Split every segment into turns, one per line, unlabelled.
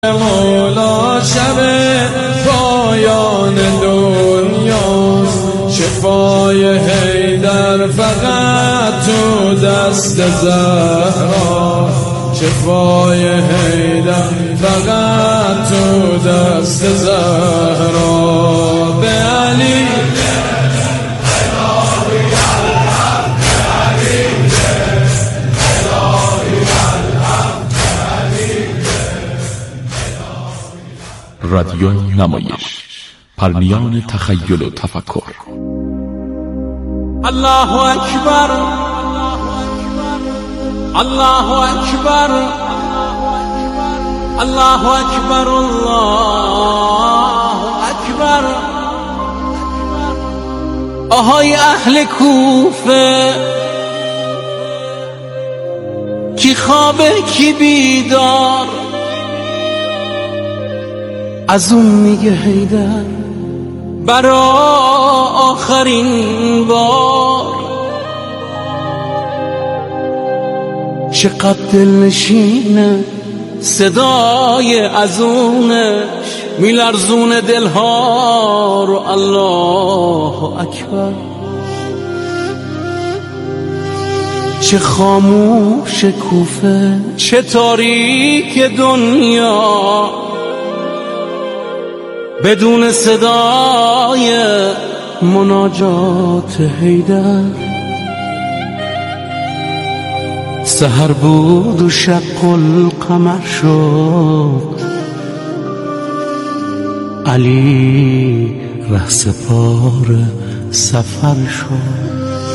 مولا شب پایان دنیا، شفای حیدر فقط تو دست زهرا، شفای حیدر فقط تو دست زهرا. به علی
رادیو نمایش، پرنیان تخیل و تفکر.
الله اکبر، الله اکبر، الله اکبر، الله اکبر. آهای اهل کوفه، کی خوابه کی بیدار، از اون میگه حیدر برا آخرین بار. چقدر دلنشینه صدای ازونش، میلرزون دلها رو. الله اکبر. چه خاموش کوفه، چه تاریک دنیا، بدون صدای مناجات حیدر. سحر بود و شق القمر شد، علی رهسپار سفر شد.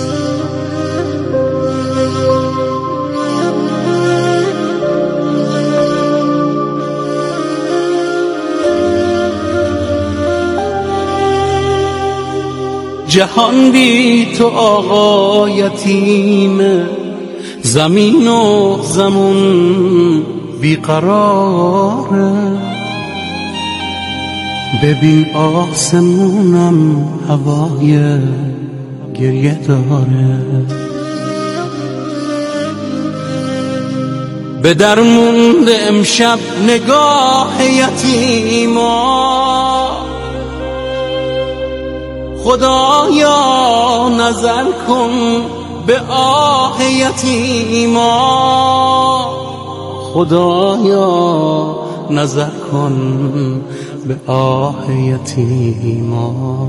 جهان بی تو آقا یتیمه، زمین و زمون بیقراره. ببین آسمونم هوای گریه داره. به در مونده امشب نگاه یتیما، خدایا نظر کن به آه یتیما، خدایا نظر کن به آه یتیما.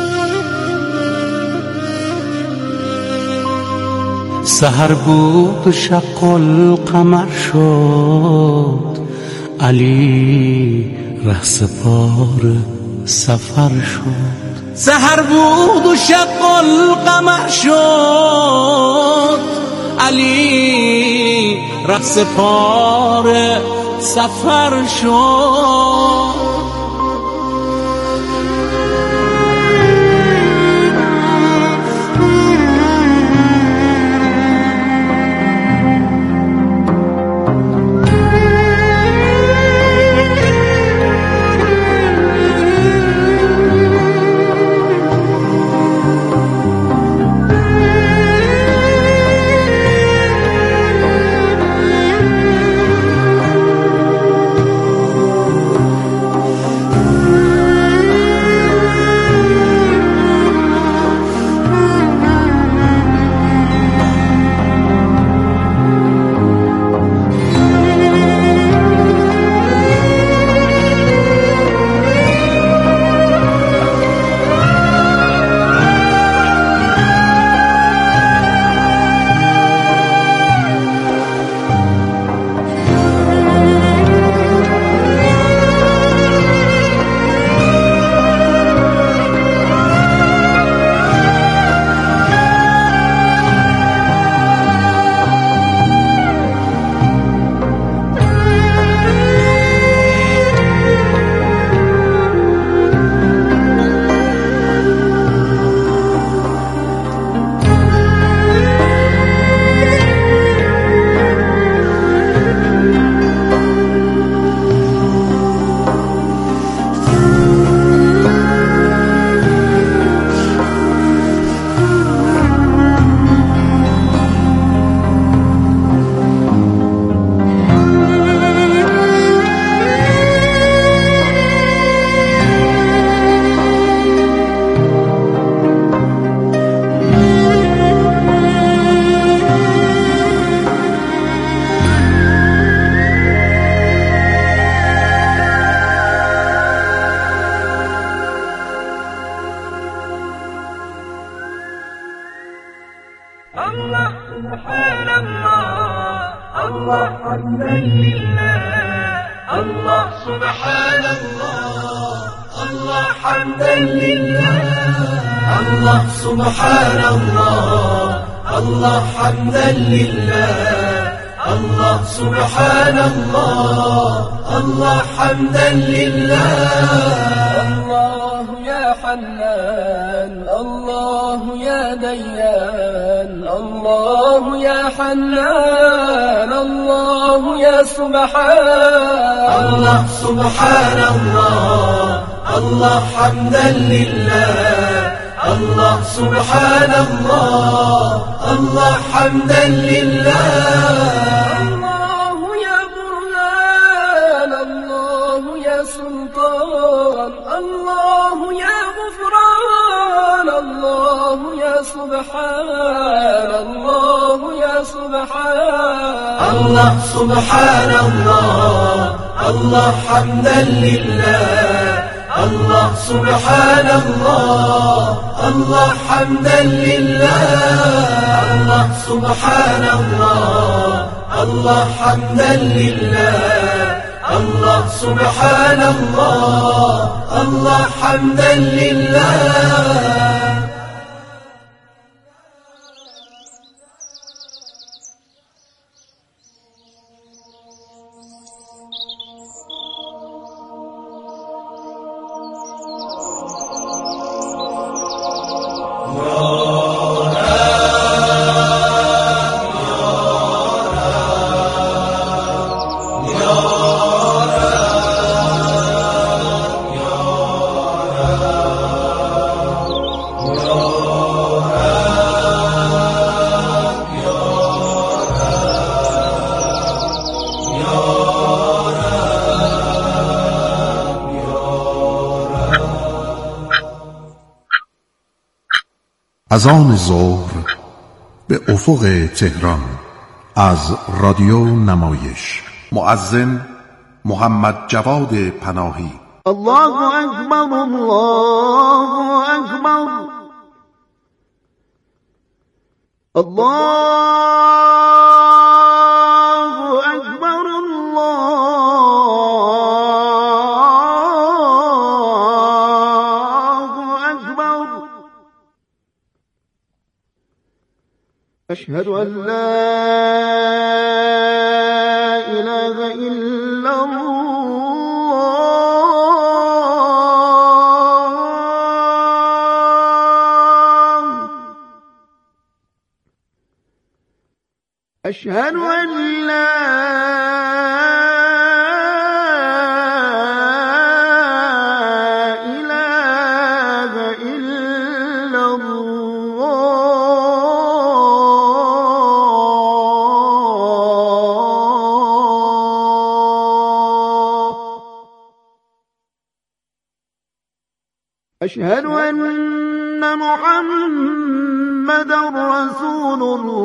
سحر بود و شق القمر شد، علی رهسپار سفر شد. سحر بود و شق القمر شد، علی رهسپار سفر شد.
الله سبحان الله، الله حمدا لله. الله سبحان الله، الله حمدا لله. الله سبحان الله، الله حمدا لله. الله يا حنان، الله يا ديان، الله يا حنان، الله يا سبحان. الله سبحان الله، الله حمدا لله. الله سبحان الله، الله حمدا لله. الله يا برهان، الله يا سلطان، الله يا غفران، الله يا سبحان، الله يا سبحان. الله سبحان الله، الله حمدا لله. الله سبحان الله، الله حمدا لله. الله سبحان الله، الله حمدا لله. الله سبحان الله، الله حمدا لله.
اذان ظهر به افق تهران از رادیو نمایش. مؤذن محمد جواد پناهی.
الله اکبر، الله اکبر، الله اکبر، الله اکبر. اشهد ان لا اله الا الله. أشهد أن لا إله إلا الله. أشهد أن محمدا رسول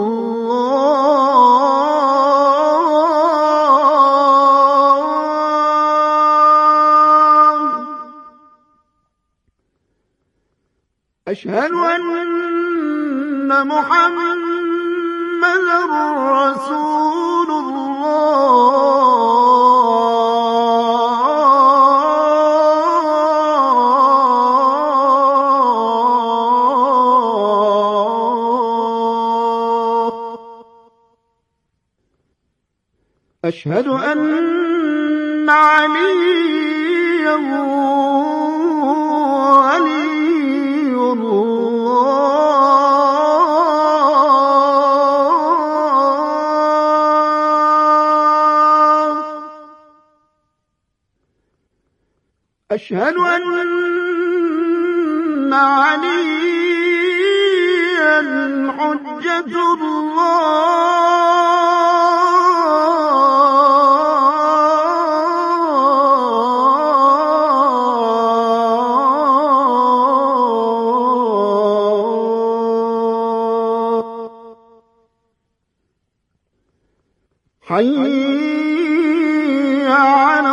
الله. أشهد أن محمدا رسول الله. أشهد أن عليا ولي الله. أشهد أن عليا حجة الله. حي على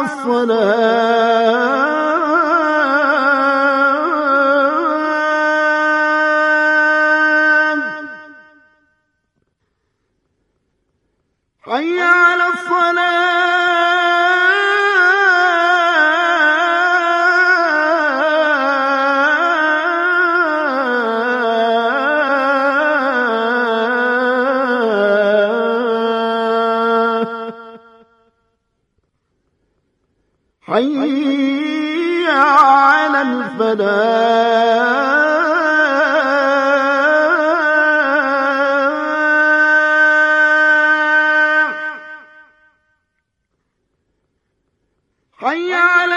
الصلاة، حي على الصلاة. حي على الفلاح حي على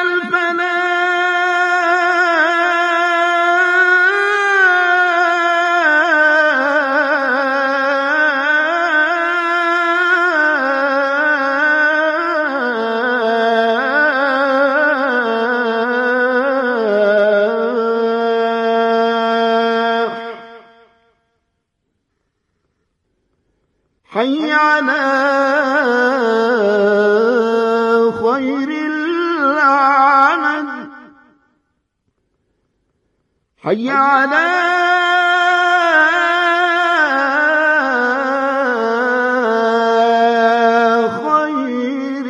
حي على خير العمل حي على خير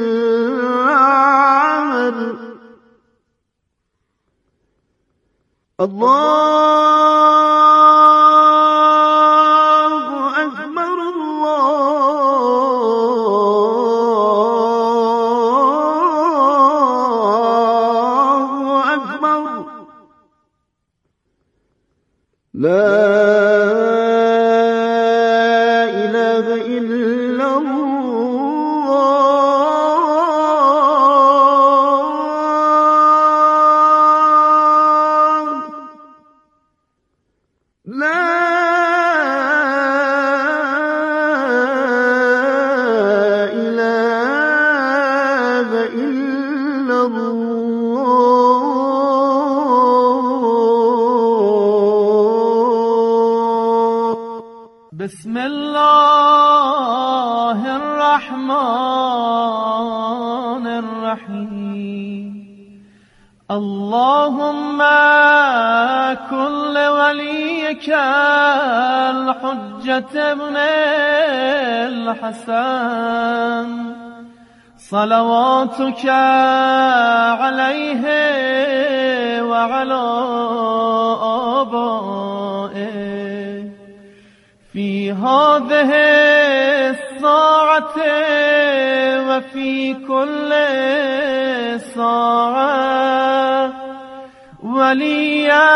العمل لا إله إلا الله لا إله إلا
بسم الله الرحمن الرحيم اللهم كن لوليك الحجة ابن الحسن صلواتك عليه وعلى آبائه في هذه الساعة وفي كل ساعة وليا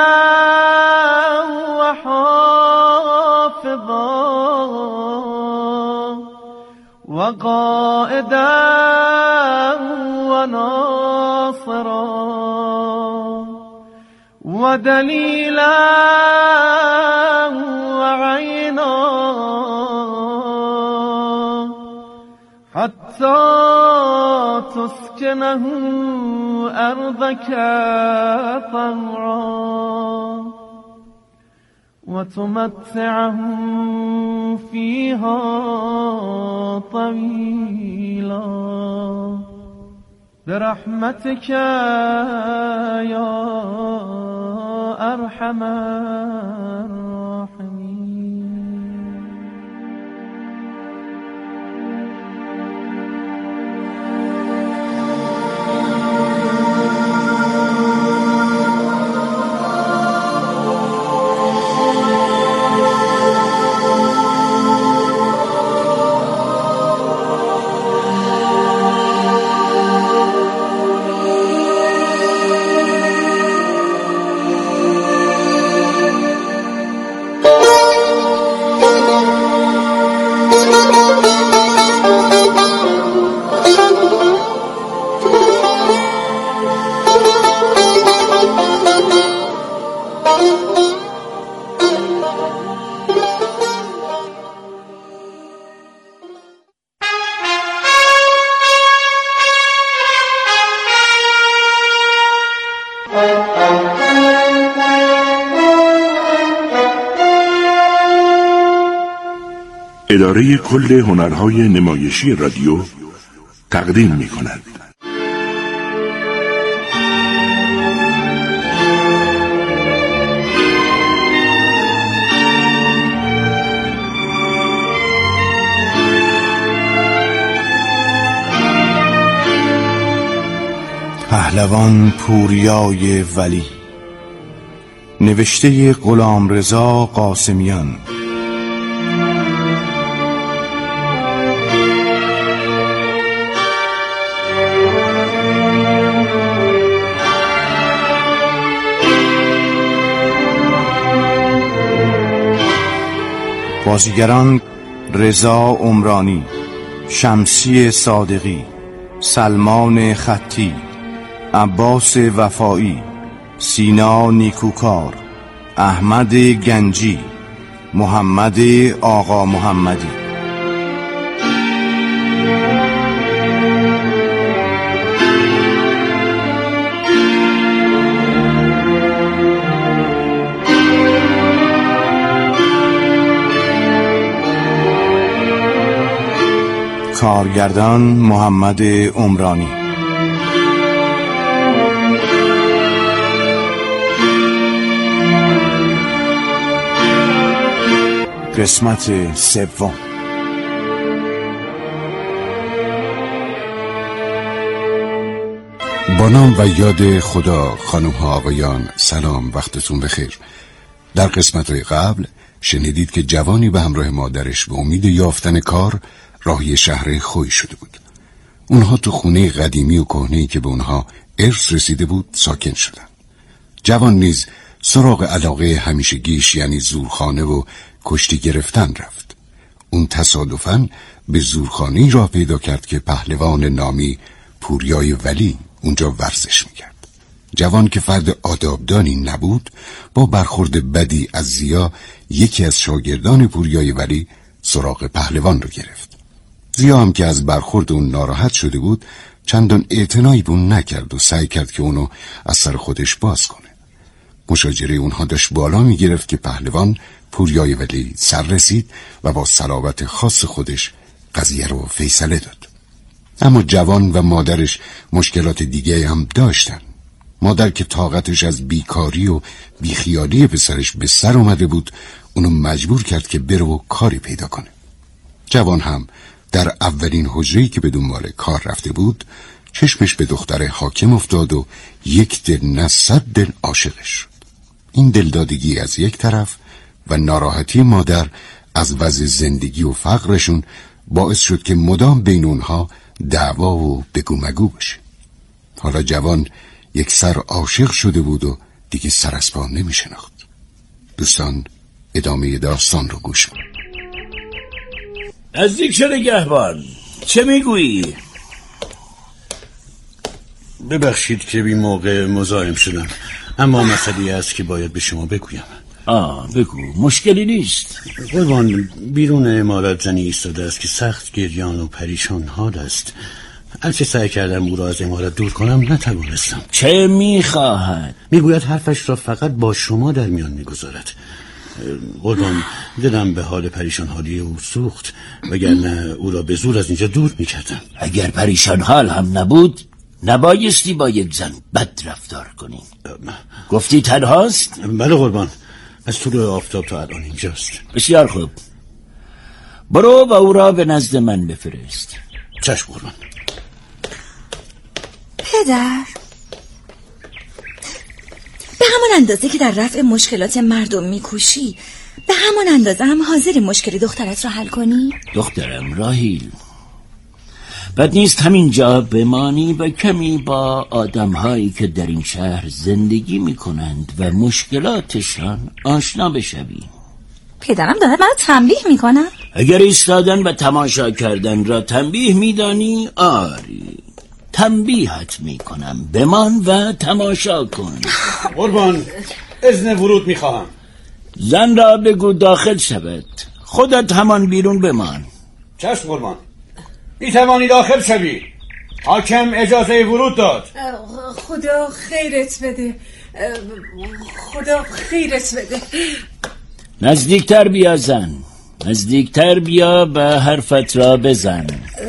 وحافظا وقائدا وناصرا ودليلا وعينا حتى تسكنه أرضك طوعا وتمتعه فيها طويلا برحمتك يا أرحم الراحمين.
اداره کل هنرهای نمایشی رادیو تقدیم می‌کند.
پهلوان پوریای ولی، نوشته غلامرضا قاسمیان. بازیگران: رضا عمرانی، شمسی صادقی، سلمان خطی، عباس وفایی، سینا نیکوکار، احمد گنجی، محمد آقا محمدی. کارگردان: محمد عمرانی. قسمت سوم.
با نام و یاد خدا. خانم ها آقایان، سلام، وقتتون بخیر. در قسمت قبل شنیدید که جوانی به همراه مادرش به امید یافتن کار راهی شهر خوی شده بود. اونها تو خونه قدیمی و کهنه‌ای که به اونها ارث رسیده بود ساکن شدن. جوان نیز سراغ علاقه همیشگیش یعنی زورخانه و کشتی گرفتن رفت. اون تصادفاً به زورخانه‌ای راه پیدا کرد که پهلوان نامی پوریای ولی اونجا ورزش میکرد. جوان که فرد آدابدانی نبود، با برخورد بدی از زیا، یکی از شاگردان پوریای ولی، سراغ پهلوان رو گرفت. زیا هم که از برخورد اون ناراحت شده بود، چندان اعتنایی به اون نکرد و سعی کرد که اونو از سر خودش باز کنه. مشاجره اونها داشت بالا می گرفت که پهلوان پوریای ولی سر رسید و با صلابت خاص خودش قضیه رو فیصله داد. اما جوان و مادرش مشکلات دیگه هم داشتن. مادر که طاقتش از بیکاری و بیخیالی پسرش به سر اومده بود، اونو مجبور کرد که بره و کاری پیدا کنه. جوان هم در اولین حجره‌ای که به دنبال کار رفته بود، چشمش به دختر حاکم افتاد و یک دل نه 100 دل عاشقش شد. این دلدادگی از یک طرف و ناراحتی مادر از وضع زندگی و فقرشون باعث شد که مدام بین اونها دعوا و بگو مگو بشه. حالا جوان یک سر عاشق شده بود و دیگه سر از پا نمی شناخت. دوستان، ادامه داستان رو گوش کن.
نزدیک شده گهبان، چه میگویی؟
ببخشید که بی موقع مزاحم شدم، اما مسئله است که باید به شما بگویم.
بگو، مشکلی نیست.
قربان، بیرون عمارت زنی ایستاده است که سخت گریان و پریشان حال است. هرچه سعی کردم او را از عمارت دور کنم نتوانستم.
چه میخواهد؟
میگوید حرفش را فقط با شما در میان میگذارد. قربان، دلم به حال پریشان حالی او سوخت، وگرنه او را به زور از اینجا دور میکردم.
اگر پریشان حال هم نبود، نبایستی با یک زن بد رفتار کنی. گفتی تنهاست؟
بله قربان، از طلوع آفتاب تا الان اینجاست.
بسیار خوب، برو و او را به نزد من بفرست.
چشم قربان.
پدر، به همان اندازه که در رفع مشکلات مردم میکوشی، به همان اندازه هم حاضری مشکل دخترت را حل کنی؟
دخترم راهیل، بد نیست همینجا بمانی و کمی با آدم‌هایی که در این شهر زندگی میکنند و مشکلاتشان آشنا بشوی.
پدرم داره منو تنبیه میکنم.
اگر ایستادن و تماشا کردن را تنبیه میدانی، آری، تنبیهت میکنم. بمان و تماشا کن.
قربان، اذن ورود میخواهم.
زن را بگو داخل شود، خودت همان بیرون بمان.
چشم قربان، میتوانی داخل شوی. حاکم اجازه ورود داد.
خدا خیرت بده، خدا خیرت بده.
نزدیکتر بیا زن، نزدیکتر بیا و حرفت را بزن.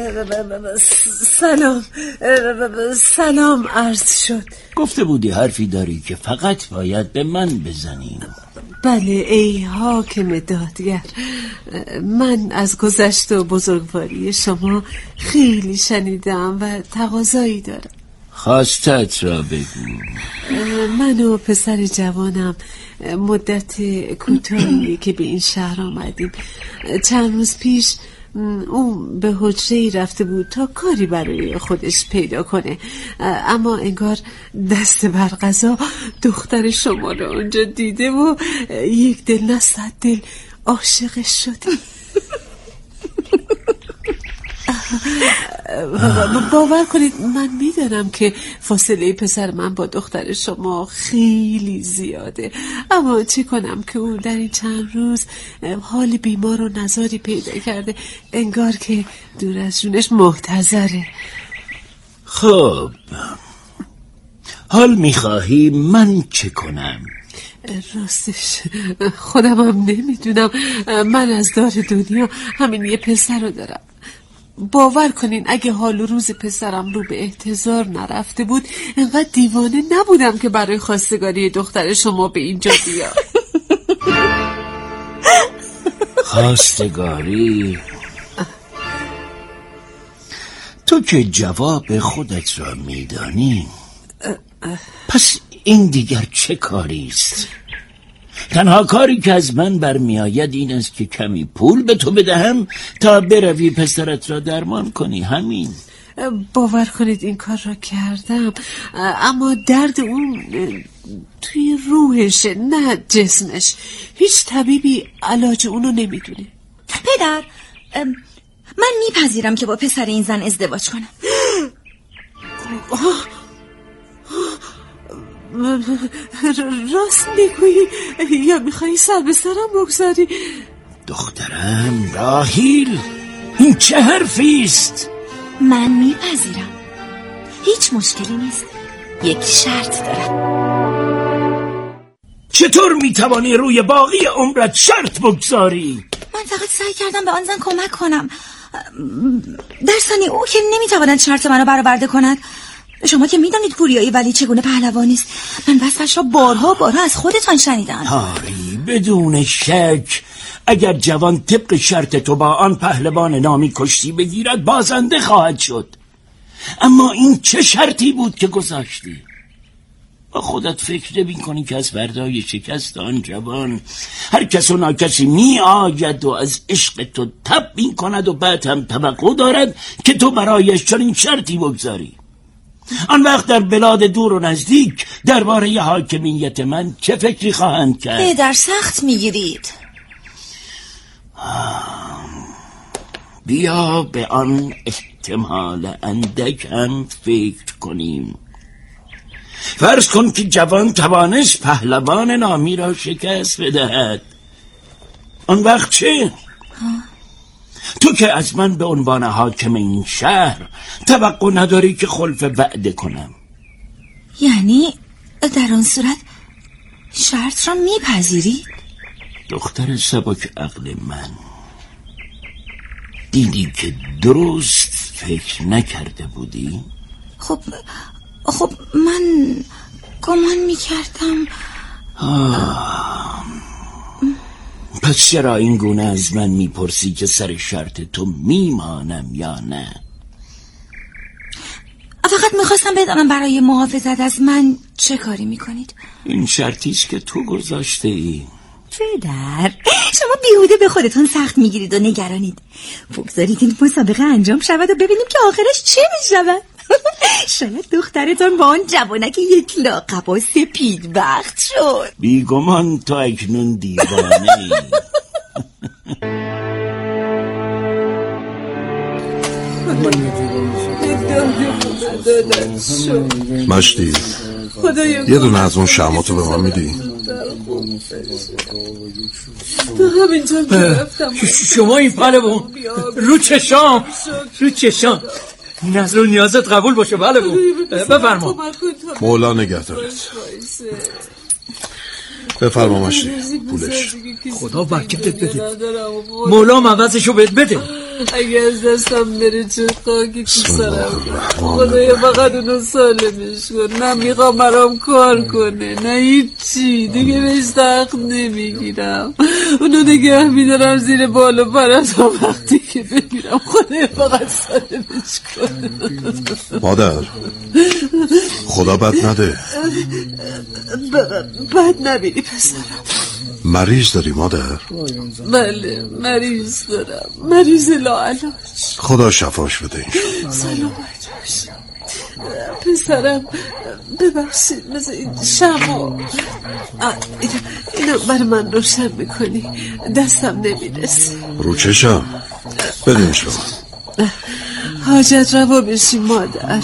سلام عرض شد.
گفته بودی حرفی داری که فقط باید به من بزنی.
بله ای حاکم دادگر، من از گذشت و بزرگواری شما خیلی شنیدم و تقاضایی دارم.
خواستت را بگو.
من و پسر جوانم مدت کوتاهی که به این شهر آمدیم، چند روز پیش اون به حجره‌ای رفته بود تا کاری برای خودش پیدا کنه، اما انگار دست بر قضا دختر شما رو اونجا دیده و یک دل نه صد دل عاشقش شده. باور کنید من میدانم که فاصله پسر من با دختر شما خیلی زیاده، اما چه کنم که اون در این چند روز حال بیمار و نزاری پیدا کرده، انگار که دور از جونش محتضره.
خب حال میخواهی من چه کنم؟
راستش خودم هم نمیدونم. من از دار دنیا همین یه پسر رو دارم. باور کنین اگه حال و روز پسرم رو به احتضار نرفته بود انقدر دیوانه نبودم که برای خواستگاری دختر شما به اینجا بیام.
خواستگاری؟ تو که جواب خودت را میدانی، پس این دیگر چه کاری است؟ تنها کاری که از من برمیآید این است که کمی پول به تو بدهم تا بروی پسرت را درمان کنی، همین.
باور کنید این کار را کردم، اما درد اون توی روحشه نه جسمش. هیچ طبیبی علاج اونو نمیدونه.
پدر، من میپذیرم که با پسر این زن ازدواج کنم.
راست میگویی یا میخوایی سر به سرم بگذاری؟
دخترم راهیل، این چه حرفیست؟
من میپذیرم، هیچ مشکلی نیست. یک شرط دارم.
چطور میتوانی روی باقی عمرت شرط بگذاری؟
من فقط سعی کردم به آن زن کمک کنم. در ثانی او که نمیتواند شرط منو برآورده کند. شما که میدانید پوریایی ولی چگونه پهلوانی است. من وصفش را بارها از خودتان شنیدم.
آری بدون شک اگر جوان طبق شرط تو با آن پهلوان نامی کشتی بگیرد بازنده خواهد شد. اما این چه شرطی بود که گذاشتی؟ با خودت فکر نمی کنی که از فردای شکست آن جوان هر کس و ناکسی می آید و از عشق تو تب می کند و بعد هم توقع دارد که تو برایش چنین شرطی بگذاری؟ آن وقت در بلاد دور و نزدیک درباره حاکمیت من چه فکری خواهند کرد؟
در سخت میگیرید.
بیا به آن احتمال اندک هم فکر کنیم. فرض کن که جوان توانست پهلوان نامی را شکست بدهد. آن وقت چه؟ تو که از من به عنوان حاکم این شهر توقع نداری که خلف وعده کنم.
یعنی در آن صورت شرط را میپذیرید؟
دختر سبک عقل من، دیدی که درست فکر نکرده بودی؟
خب من گمان میکردم.
پس چرا این گونه از من میپرسی که سر شرط تو میمانم یا نه؟
فقط میخواستم بدانم برای محافظت از من چه کاری میکنید.
این شرطیست که تو گذاشته ای.
پدر، شما بیهوده به خودتون سخت میگیرید و نگرانید. بگذارید این مسابقه انجام شود و ببینیم که آخرش چه میشود. شاید دخترتون با آن جوانک یک لاقب و سپید بخت شد.
بیگمان تا اکنون دیوانه ای.
مشتی یه دونه از اون شماتو به من میدی؟
تو همینطور گرفتم.
شما این پهلوان رو چشام نظر و نیازت قبول باشه. بله بفرما.
مولا نگهدارت. بفرما مشتی پولش.
خدا برکتت بده. مولا عوضشو بهت بده.
اگه از دستم بره چه خاکی تو سرم. خدایا فقط اونو سالمش کن. نه میخوام برام کار کنه نه هیچی دیگه، بهش سخت نمیگیرم. اونو نگه میدارم زیر بال و پر تا وقتی که بگیرم. خدایا فقط سالمش کن.
مادر خدا بد نده.
بد نبینی پسرم.
مریض داری مادر؟
بله مریض دارم، مریض لاعلاج.
خدا شفاش بده این.
سلامت باش پسرم. ببخشید مثل این شما اینو برای من روشن میکنی؟ دستم نمیرسه.
رو چشم بدین شما.
حاجت روا بشی مادر.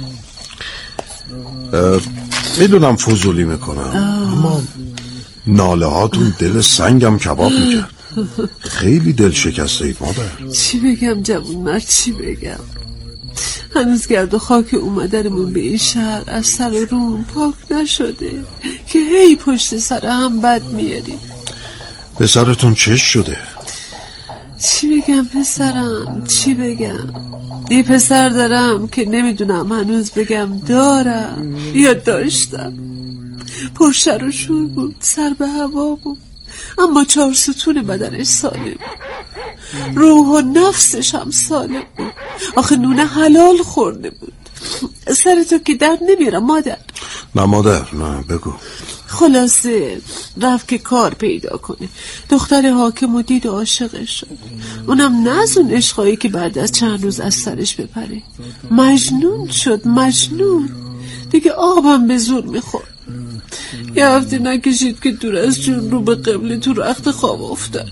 میدونم فضولی میکنم اما ناله هاتون دل سنگم کباب میکرد. خیلی دل شکسته اید مادر.
چی بگم جوون مرد، چی بگم؟ هنوز گرد و خاک اومدنمون به این شهر از سر و روم پاک نشده که هی پشت سر هم بد میاریم.
پسرتون چش شده؟
چی بگم پسرم، چی بگم؟ یه پسر دارم که نمیدونم هنوز بگم دارم یا داشتم. پرشر و شور بود، سر به هوا بود، اما 4 ستون بدنش سالم بود، روح و نفسش هم سالم بود. آخه نونه حلال خورده بود. سر تو که درد نمیرم مادر.
نه مادر نه بگو.
خلاصه رفت که کار پیدا کنه. دختر حاکم و دید و عاشقش شد. اونم نه از اون عشقایی که بعد از چند روز از سرش بپره. مجنون شد، مجنون. دیگه آبم به زور میخورد. یه هفته نکشید که دور از جون رو به قبله تو رخت خواب افتاد.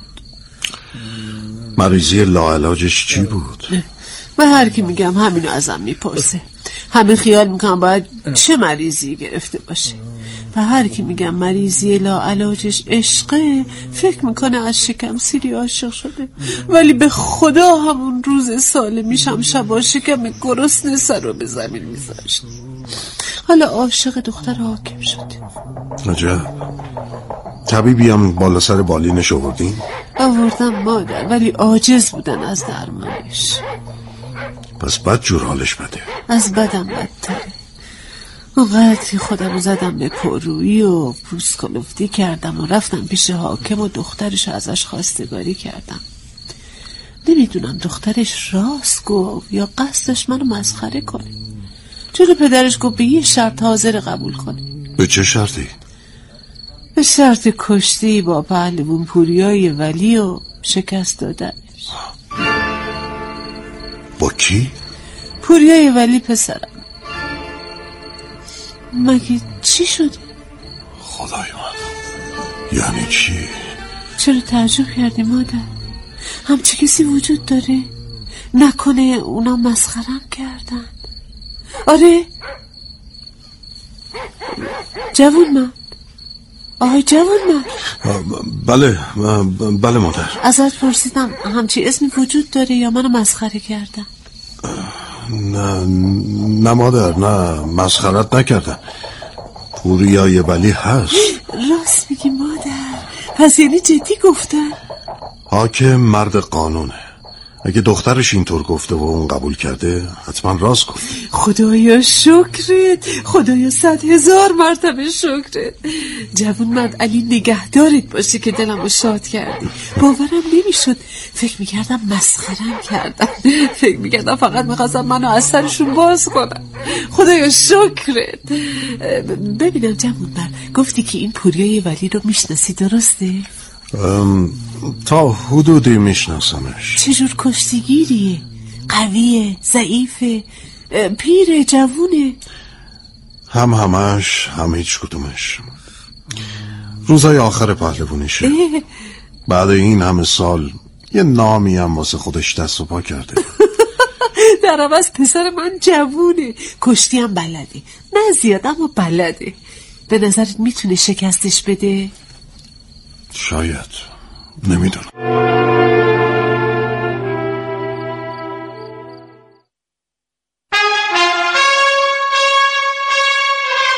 مریضی لاعلاجش چی بود؟
من هر کی میگم همینو ازم میپرسه. همه خیال میکنم باید چه مریضی گرفته باشه. و هر کی میگم مریضی لاعلاجش عشقه فکر میکنه از شکم سیری عاشق شده. ولی به خدا همون روز ساله میشم شبا شکم گرسنه سر رو به زمین میذاشت. حالا عاشق دختر حاکم شده.
عجب. طبیبی هم بالا سر بالینش آوردین؟
آوردم مادر، ولی عاجز بودن از درمانش.
پس بد جور حالش بده.
از بدم بدتره. اونقدر خودم زدم به پرویی و پوست کلفتی کردم و رفتم پیش حاکم و دخترش ازش خواستگاری کردم. نمیدونم دخترش راست گفت یا قصدش منو مسخره کنه. چون پدرش گفت به یه شرط حاضر قبول کنه.
به چه شرطی؟
به شرط کشتی با پهلوون پوریای ولی و شکست دادنش.
با کی؟
پوریای ولی پسرم. مگه چی شده؟
خدای من، یعنی چی؟
چرا تعجب کردی مادر؟ همچی کسی وجود داره؟ نکنه اونا مسخرم کردن؟ آره؟ جوون من، آهای جوون من.
بله مادر.
ازت پرسیدم همچی اسمی وجود داره یا منو مسخره کردن؟
نه مادر، نه مسخرت نکردن. پوریای ولی هست.
راست میگی مادر؟ پس یعنی جدی گفتن؟
حاکم مرد قانونه. اگه دخترش اینطور گفته و اون قبول کرده حتما راست گفته.
خدایا شکرت، خدایا 100,000 مرتبه شکرت. جوون مرد علی نگهدارت باشه که دلمو شاد کردی. باورم نمیشد. فکر میکردم مسخرم کردم. فکر میکردم فقط میخواستم منو از سرشون باز کنم. خدایا شکرت. ببینم جوون مرد، گفتی که این پوریای ولی رو میشناسی درسته؟
تا حدودی میشناسمش.
چجور کشتیگیریه؟ قویه؟ ضعیفه؟ پیره؟ جوونه؟
همش هم هیچ کدومش. روزای آخر پهلوونیشه. بعد این همه سال یه نامی هم واسه خودش دست و پا کرده.
در عوض پسر من جوونه، کشتی هم بلده، نه زیاد اما بلده. به نظرت میتونه شکستش بده؟
شاید، نمیدونم.